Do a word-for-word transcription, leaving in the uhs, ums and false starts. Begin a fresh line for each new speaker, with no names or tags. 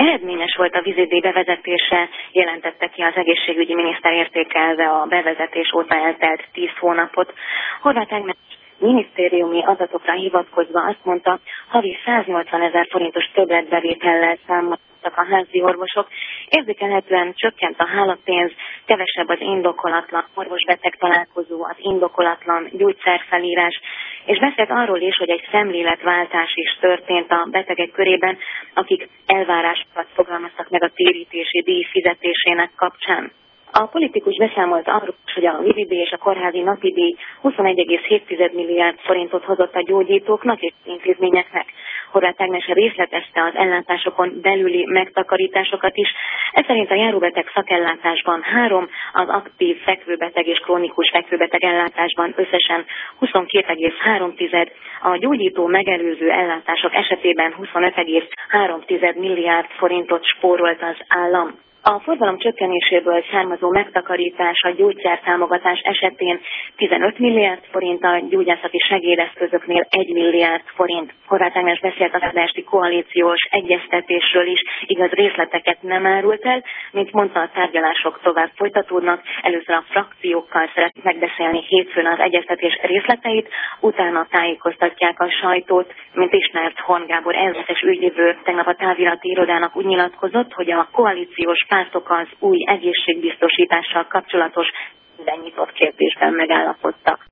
Eredményes volt a vízidíj bevezetése, jelentette ki az egészségügyi miniszter értékelve a bevezetés óta eltelt tíz hónapot. Horváth Ágnes minisztériumi adatokra hivatkozva azt mondta, havi száznyolcvan ezer forintos többletbevétellel számoltak a házi orvosok. Érzékelhetően csökkent a hálapénz, kevesebb az indokolatlan orvos-beteg találkozó, az indokolatlan gyógyszerfelírás, és beszélt arról is, hogy egy szemléletváltás is történt a betegek körében, akik elvárásokat fogalmaztak meg a térítési díj fizetésének kapcsán. A politikus beszámolt arról, hogy a vízidíj és a kórházi napidíj huszonegy egész hét milliárd forintot hozott a gyógyítóknak és intézményeknek. Horváth Ágnes részletezte az ellátásokon belüli megtakarításokat is. Ez szerint a járóbeteg szakellátásban három, az aktív fekvőbeteg és krónikus fekvőbeteg ellátásban összesen huszonkét egész három, a gyógyító megelőző ellátások esetében huszonöt egész három milliárd forintot spórolt az állam. A forgalom csökkenéséből származó megtakarítás a gyógyszertámogatás esetén tizenöt milliárd forint, a gyógyászati segédeszközöknél egy milliárd forint. Horváth Ágnes beszélt az esti koalíciós egyeztetésről is, igaz részleteket nem árult el, mint mondta, a tárgyalások tovább folytatódnak. Először a frakciókkal szeretnék megbeszélni hétfőn az egyeztetés részleteit, utána tájékoztatják a sajtót, mint ismert Horn Gábor elvezetes ügyvivő tegnap a távirati irodának úgy nyilatkozott, hogy a koalíciós pártok az új egészségbiztosítással kapcsolatos minden nyitott kérdésben megállapodtak.